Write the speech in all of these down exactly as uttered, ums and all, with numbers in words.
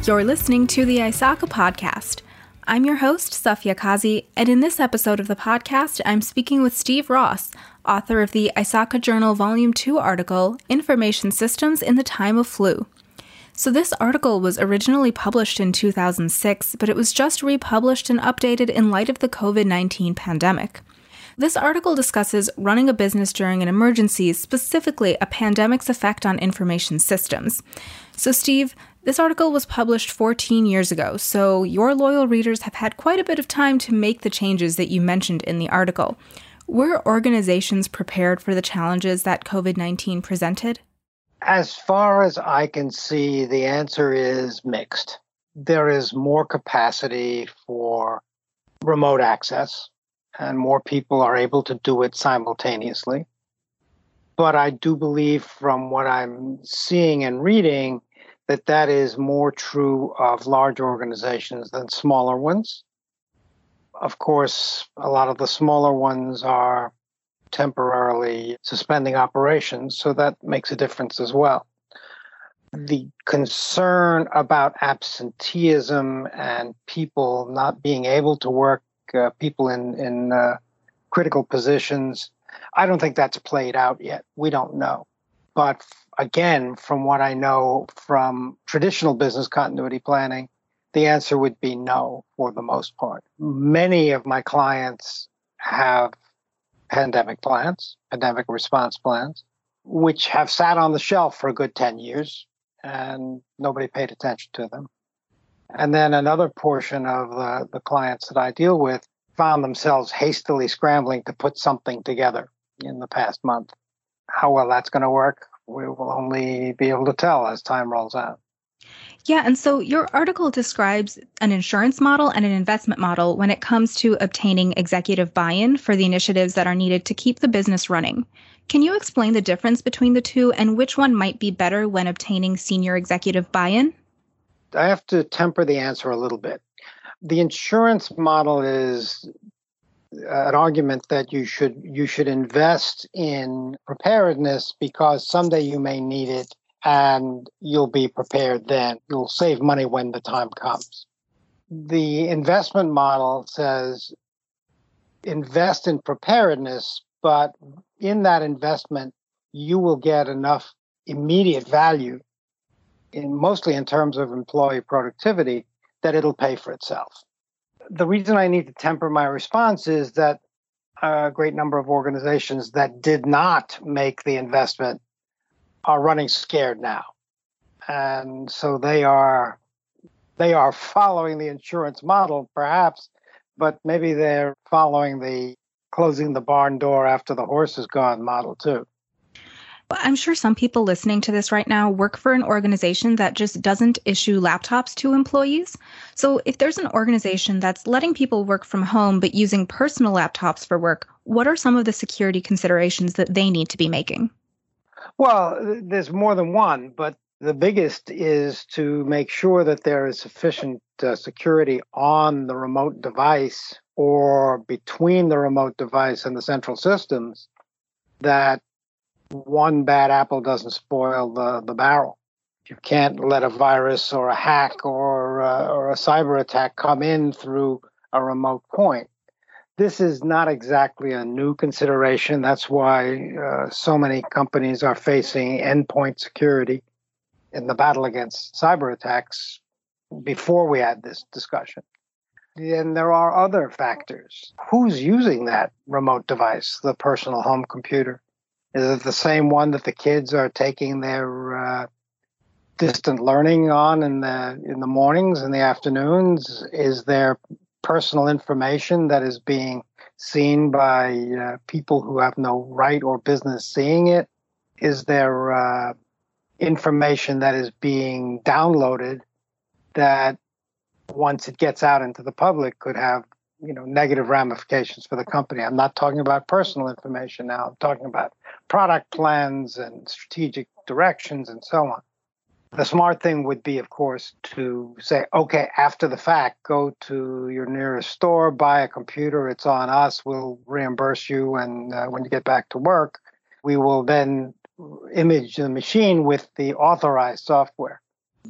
You're listening to the ISACA podcast. I'm your host, Safia Kazi, and in this episode of the podcast, I'm speaking with Steve Ross, author of the ISACA Journal Volume two article, Information Systems in the Time of Flu. So this article was originally published in two thousand six, but it was just republished and updated in light of the covid nineteen pandemic. This article discusses running a business during an emergency, specifically a pandemic's effect on information systems. So Steve, this article was published fourteen years ago, so your loyal readers have had quite a bit of time to make the changes that you mentioned in the article. Were organizations prepared for the challenges that covid nineteen presented? As far as I can see, the answer is mixed. There is more capacity for remote access, and more people are able to do it simultaneously. But I do believe from what I'm seeing and reading that that is more true of large organizations than smaller ones. Of course, a lot of the smaller ones are temporarily suspending operations, so that makes a difference as well. The concern about absenteeism and people not being able to work, uh, people in, in uh, critical positions, I don't think that's played out yet. We don't know. But again, from what I know from traditional business continuity planning, the answer would be no for the most part. Many of my clients have pandemic plans, pandemic response plans, which have sat on the shelf for a good ten years and nobody paid attention to them. And then another portion of the, the clients that I deal with found themselves hastily scrambling to put something together in the past month. How well that's going to work, we will only be able to tell as time rolls out. Yeah, and so your article describes an insurance model and an investment model when it comes to obtaining executive buy-in for the initiatives that are needed to keep the business running. Can you explain the difference between the two and which one might be better when obtaining senior executive buy-in? I have to temper the answer a little bit. The insurance model is an argument that you should you should invest in preparedness because someday you may need it and you'll be prepared then. You'll save money when the time comes. The investment model says invest in preparedness, but in that investment, you will get enough immediate value, in mostly in terms of employee productivity, that it'll pay for itself. The reason I need to temper my response is that a great number of organizations that did not make the investment are running scared now. And so they are they are following the insurance model, perhaps, but maybe they're following the closing the barn door after the horse is gone model too. But I'm sure some people listening to this right now work for an organization that just doesn't issue laptops to employees. So if there's an organization that's letting people work from home but using personal laptops for work, what are some of the security considerations that they need to be making? Well, there's more than one, but the biggest is to make sure that there is sufficient uh, security on the remote device or between the remote device and the central systems that one bad apple doesn't spoil the, the barrel. You can't let a virus or a hack or, uh, or a cyber attack come in through a remote point. This is not exactly a new consideration. That's why uh, so many companies are facing endpoint security in the battle against cyber attacks before we had this discussion. Then there are other factors. Who's using that remote device, the personal home computer? Is it the same one that the kids are taking their uh, distant learning on in the in the mornings and the afternoons? Is there personal information that is being seen by uh, people who have no right or business seeing it? Is there uh, information that is being downloaded that once it gets out into the public could have, you know, negative ramifications for the company? I'm not talking about personal information now. I'm talking about product plans and strategic directions and so on. The smart thing would be, of course, to say, okay, after the fact, go to your nearest store, buy a computer. It's on us. We'll reimburse you. And uh, when you get back to work, we will then image the machine with the authorized software. That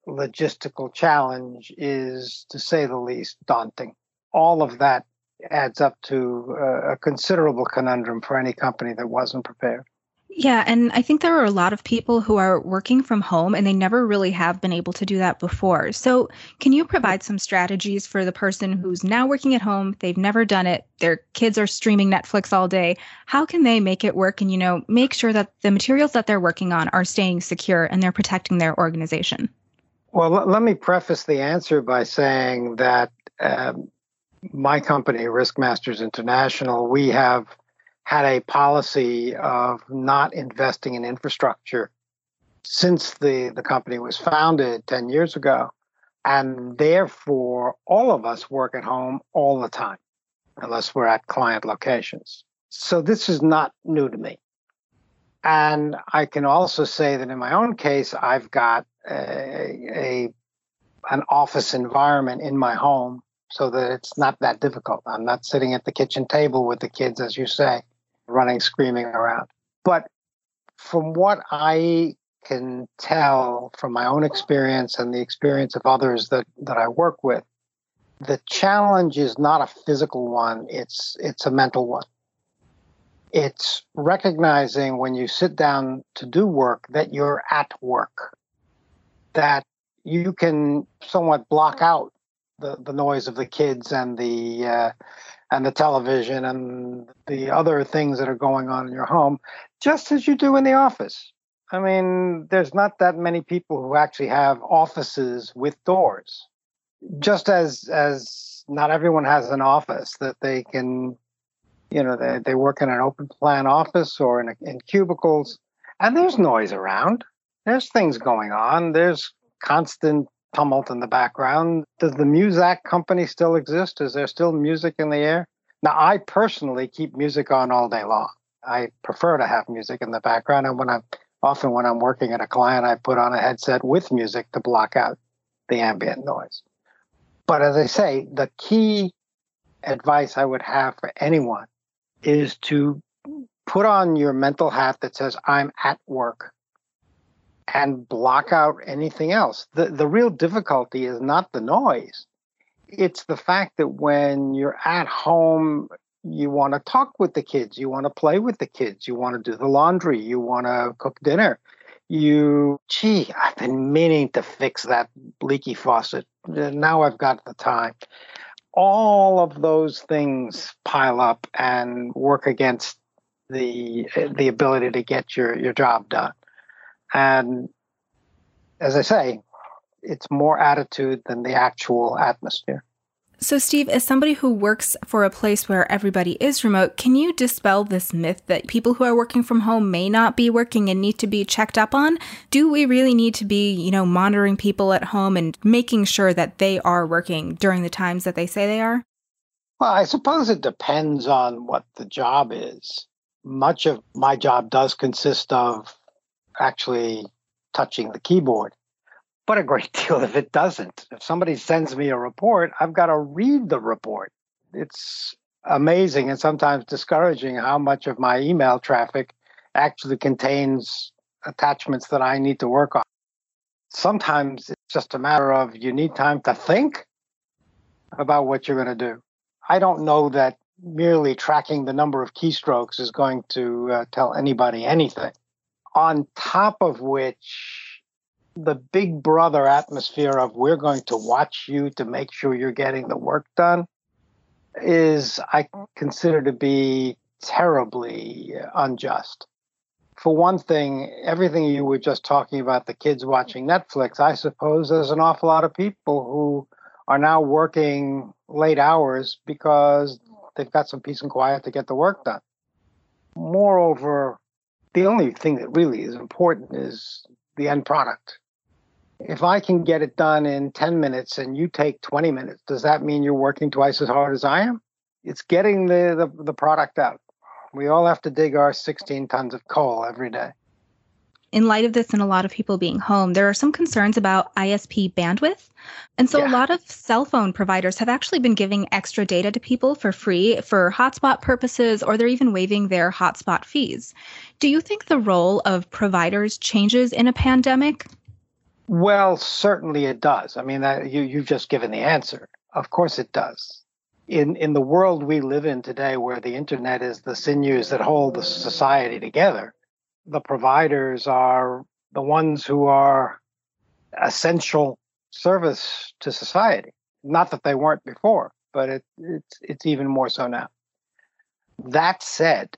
logistical challenge is, to say the least, daunting. All of that adds up to a, a considerable conundrum for any company that wasn't prepared. Yeah, and I think there are a lot of people who are working from home and they never really have been able to do that before. So can you provide some strategies for the person who's now working at home? They've never done it. Their kids are streaming Netflix all day. How can they make it work and, you know, make sure that the materials that they're working on are staying secure and they're protecting their organization? Well, l- let me preface the answer by saying that um, my company, Risk Masters International, we have had a policy of not investing in infrastructure since the, the company was founded ten years ago. And therefore, all of us work at home all the time, unless we're at client locations. So this is not new to me. And I can also say that in my own case, I've got a, a an office environment in my home so that it's not that difficult. I'm not sitting at the kitchen table with the kids, as you say, running, screaming around. But from what I can tell from my own experience and the experience of others that, that I work with, the challenge is not a physical one, it's it's a mental one. It's recognizing when you sit down to do work that you're at work, that you can somewhat block out the, the noise of the kids and the uh, and the television and the other things that are going on in your home, just as you do in the office. I mean, there's not that many people who actually have offices with doors. Just as as not everyone has an office that they can, you know, they, they work in an open plan office or in, a, in cubicles, and there's noise around. There's things going on. There's constant tumult in the background. Does the Muzak company still exist? Is there still music in the air? Now, I personally keep music on all day long. I prefer to have music in the background. And when I'm often when I'm working at a client, I put on a headset with music to block out the ambient noise. But as I say, the key advice I would have for anyone is to put on your mental hat that says, I'm at work, and block out anything else. The the real difficulty is not the noise. It's the fact that when you're at home, you want to talk with the kids, you want to play with the kids, you want to do the laundry, you want to cook dinner. You, gee, I've been meaning to fix that leaky faucet. Now I've got the time. All of those things pile up and work against the the ability to get your, your job done. And as I say, it's more attitude than the actual atmosphere. So, Steve, as somebody who works for a place where everybody is remote, can you dispel this myth that people who are working from home may not be working and need to be checked up on? Do we really need to be, you know, monitoring people at home and making sure that they are working during the times that they say they are? Well, I suppose it depends on what the job is. Much of my job does consist of actually touching the keyboard, but a great deal of it doesn't. If somebody sends me a report, I've got to read the report. It's amazing and sometimes discouraging how much of my email traffic actually contains attachments that I need to work on. Sometimes it's just a matter of you need time to think about what you're going to do. I don't know that merely tracking the number of keystrokes is going to uh, tell anybody anything. On top of which, the big brother atmosphere of we're going to watch you to make sure you're getting the work done is, I consider to be terribly unjust. For one thing, everything you were just talking about, the kids watching Netflix, I suppose there's an awful lot of people who are now working late hours because they've got some peace and quiet to get the work done. Moreover, the only thing that really is important is the end product. If I can get it done in ten minutes and you take twenty minutes, does that mean you're working twice as hard as I am? It's getting the, the, the product out. We all have to dig our sixteen tons of coal every day. In light of this and a lot of people being home, there are some concerns about I S P bandwidth. And so yeah. a lot of cell phone providers have actually been giving extra data to people for free for hotspot purposes, or they're even waiving their hotspot fees. Do you think the role of providers changes in a pandemic? Well, certainly it does. I mean, that, you, you've just given the answer. Of course it does. In, in the world we live in today, where the internet is the sinews that hold the society together, the providers are the ones who are essential service to society. Not that they weren't before, but it, it's, it's even more so now. That said,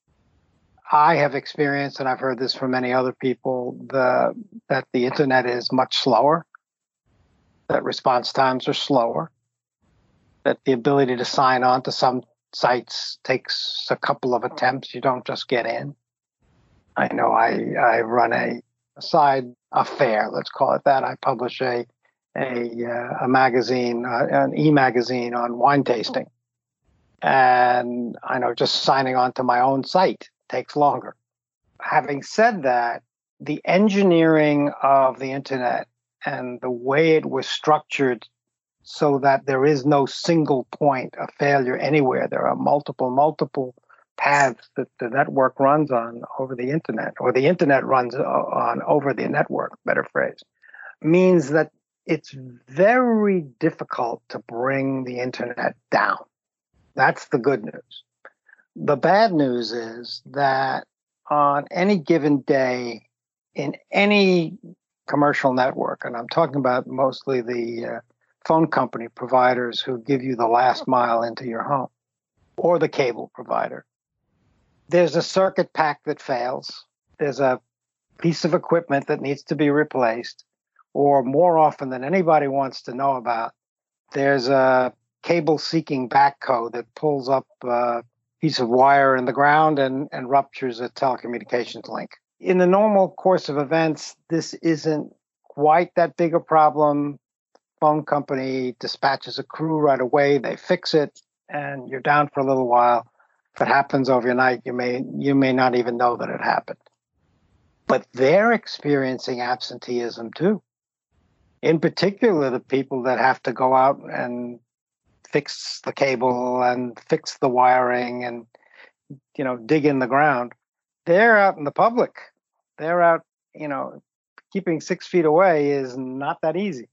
I have experienced, and I've heard this from many other people, the, that the internet is much slower, that response times are slower, that the ability to sign on to some sites takes a couple of attempts. You don't just get in. I know I, I run a, a side affair, let's call it that. I publish a a, uh, a magazine, uh, an e-magazine on wine tasting. And I know just signing on to my own site takes longer. Having said that, the engineering of the internet and the way it was structured so that there is no single point of failure anywhere. There are multiple, multiple paths that the network runs on over the internet, or the internet runs on over the network, better phrase, means that it's very difficult to bring the internet down. That's the good news. The bad news is that on any given day in any commercial network, and I'm talking about mostly the uh, phone company providers who give you the last mile into your home, or the cable provider, there's a circuit pack that fails. There's a piece of equipment that needs to be replaced, or more often than anybody wants to know about, there's a cable-seeking backhoe that pulls up a piece of wire in the ground and, and ruptures a telecommunications link. In the normal course of events, this isn't quite that big a problem. Phone company dispatches a crew right away, they fix it, and you're down for a little while. If it happens overnight, you may you may not even know that it happened. But they're experiencing absenteeism too. In particular, the people that have to go out and fix the cable and fix the wiring and, you know, dig in the ground. They're out in the public. They're out, you know, keeping six feet away is not that easy.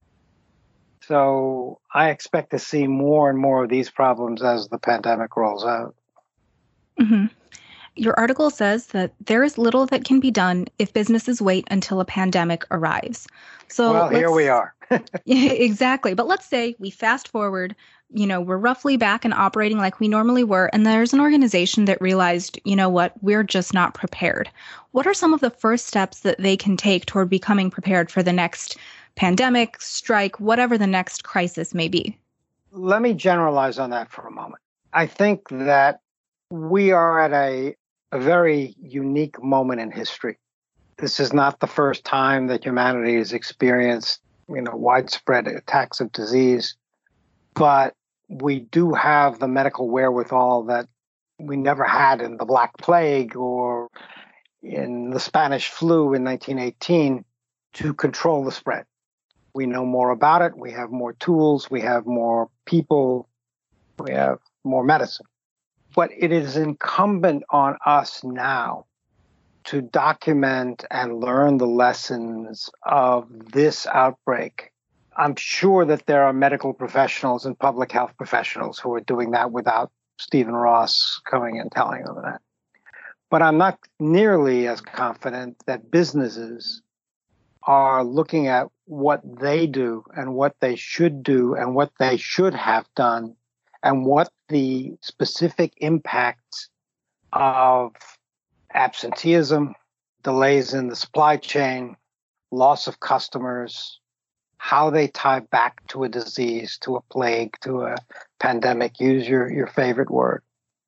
So I expect to see more and more of these problems as the pandemic rolls out. Mm-hmm. Your article says that there is little that can be done if businesses wait until a pandemic arrives. So well, here we are. Yeah, exactly. But let's say we fast forward, you know, we're roughly back and operating like we normally were. And there's an organization that realized, you know what, we're just not prepared. What are some of the first steps that they can take toward becoming prepared for the next pandemic, strike, whatever the next crisis may be? Let me generalize on that for a moment. I think that we are at a, a very unique moment in history. This is not the first time that humanity has experienced, you know, widespread attacks of disease, but we do have the medical wherewithal that we never had in the Black Plague or in the Spanish flu in nineteen eighteen to control the spread. We know more about it. We have more tools. We have more people. We have more medicine. But it is incumbent on us now to document and learn the lessons of this outbreak. I'm sure that there are medical professionals and public health professionals who are doing that without Stephen Ross coming and telling them that. But I'm not nearly as confident that businesses are looking at what they do and what they should do and what they should have done and what the specific impacts of absenteeism, delays in the supply chain, loss of customers, how they tie back to a disease, to a plague, to a pandemic, use your, your favorite word.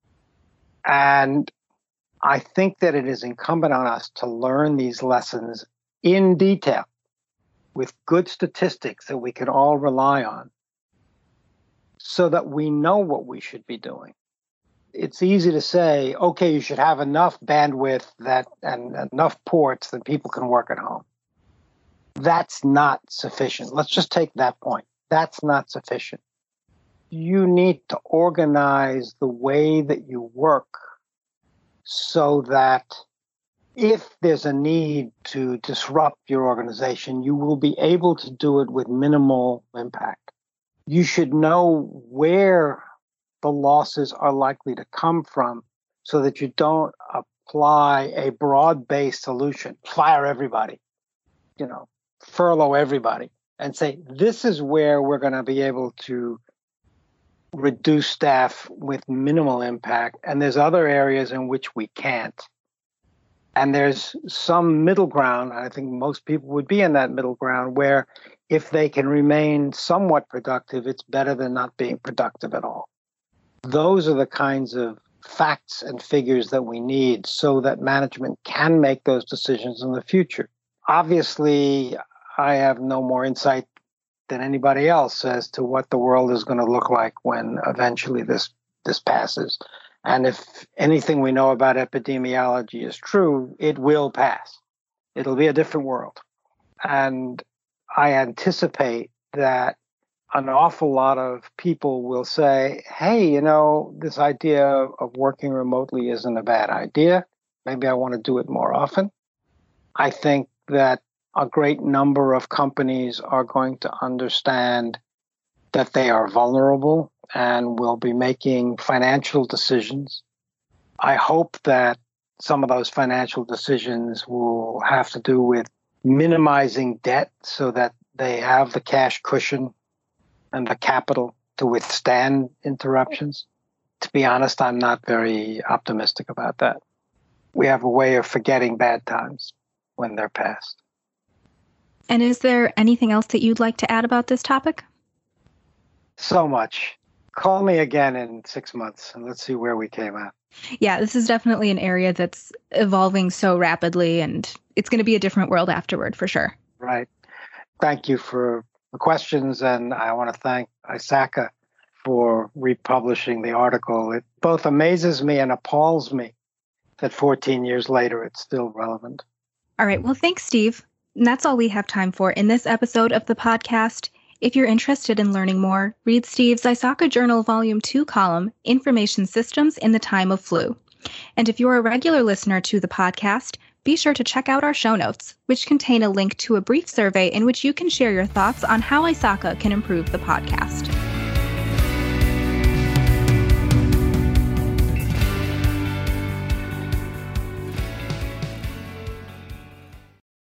And I think that it is incumbent on us to learn these lessons in detail with good statistics that we can all rely on so that we know what we should be doing. It's easy to say, okay, you should have enough bandwidth that and enough ports that people can work at home. That's not sufficient. Let's just take that point. That's not sufficient. You need to organize the way that you work so that if there's a need to disrupt your organization, you will be able to do it with minimal impact. You should know where the losses are likely to come from so that you don't apply a broad-based solution, fire everybody, you know, furlough everybody, and say, this is where we're going to be able to reduce staff with minimal impact. And there's other areas in which we can't. And there's some middle ground. I think most people would be in that middle ground where if they can remain somewhat productive, it's better than not being productive at all. Those are the kinds of facts and figures that we need so that management can make those decisions in the future. Obviously, I have no more insight than anybody else as to what the world is going to look like when eventually this, this passes. And if anything we know about epidemiology is true, it will pass. It'll be a different world. And I anticipate that an awful lot of people will say, hey, you know, this idea of working remotely isn't a bad idea. Maybe I want to do it more often. I think that a great number of companies are going to understand that they are vulnerable and will be making financial decisions. I hope that some of those financial decisions will have to do with minimizing debt so that they have the cash cushion and the capital to withstand interruptions. To be honest, I'm not very optimistic about that. We have a way of forgetting bad times when they're past. And is there anything else that you'd like to add about this topic? So much. Call me again in six months and let's see where we came out. Yeah, this is definitely an area that's evolving so rapidly, and it's going to be a different world afterward for sure. Right. Thank you for the questions, and I want to thank ISACA for republishing the article. It both amazes me and appalls me that fourteen years later it's still relevant. All right. Well, thanks, Steve. And that's all we have time for in this episode of the podcast. If you're interested in learning more, read Steve's ISACA Journal Volume two column, Information Systems in the Time of Flu. And if you're a regular listener to the podcast, be sure to check out our show notes, which contain a link to a brief survey in which you can share your thoughts on how ISACA can improve the podcast.